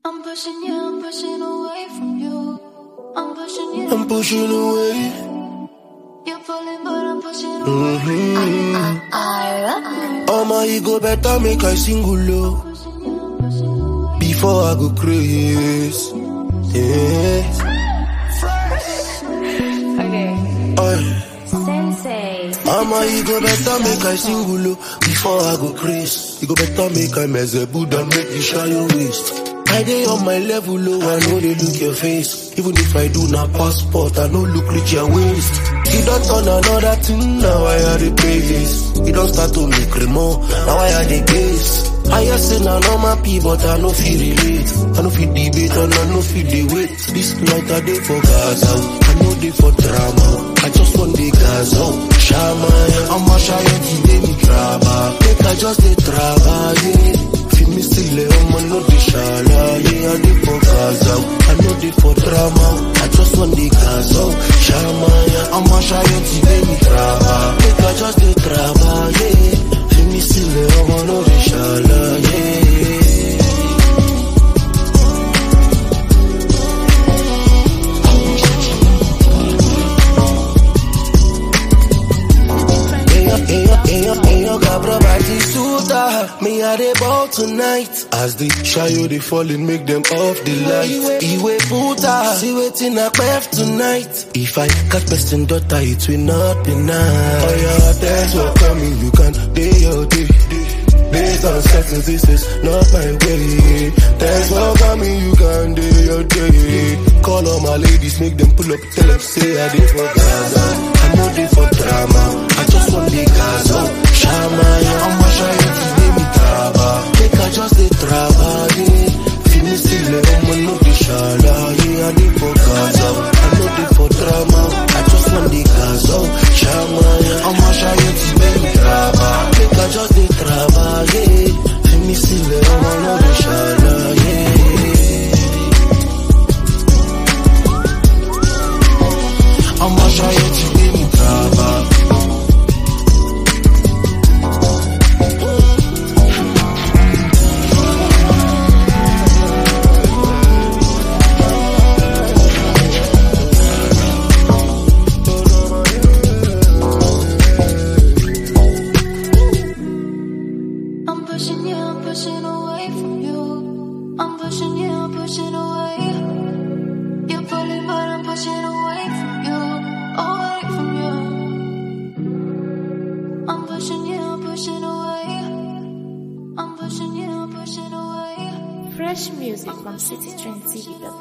I'm pushing you, I'm pushing away from you. I'm pushing you, I'm pushing away. you're pulling, but I'm pushing away. Oh my ego better make I single low before I go crazy. Yeah. Okay. Sensei. Oh my ego better make I single low before I go crazy. You go better make I mess a Buddha, make you show your waist. I dey on my level low, I know they look your face. Even if I do not passport, I know look reach your waist. You don't turn another thing, now I had the pages. You don't start to make remore, now I had the case. I just say now normal people, but I no feel relate. I no feel debate, and I no feel the weight. This night I dey for Gaza, I know they for drama. I just want the Gaza, Shama. I'm a shy and baby drama. Make I just the drama, yeah. Feel me still, I'm no the shala, yeah. I dey for Gaza, I know they for drama. I just want the Gaza, Shama. I'm a shy and baby drama. Make I just the drama, yeah. Feel me still, I'm no the shala, yeah. Me a dey ball tonight. As the shayo they falling, make them off the light. Iwe puta, see waiting a cleft tonight. If I catch person daughter, it will not be nice. Oh yeah, thanks for coming, you can day your day. Based on certain this is not my way. Thanks for coming, you can do your day. Call all my ladies, make them pull up, tell them say I did for Gaza. I know they for drama, I just want the Gaza. Shama, I'm a shy, baby traba. Make I just the traba, yeah. Feel me still, I'm no the shala, yeah. I did for Gaza, I know they for drama. I just want the Gaza. Shama, I'm a shy, baby traba. Make I just the traba, yeah. Feel me still, I'm no the shala, yeah. I'm a shy, baby traba. Fresh music from citytrendtv.com.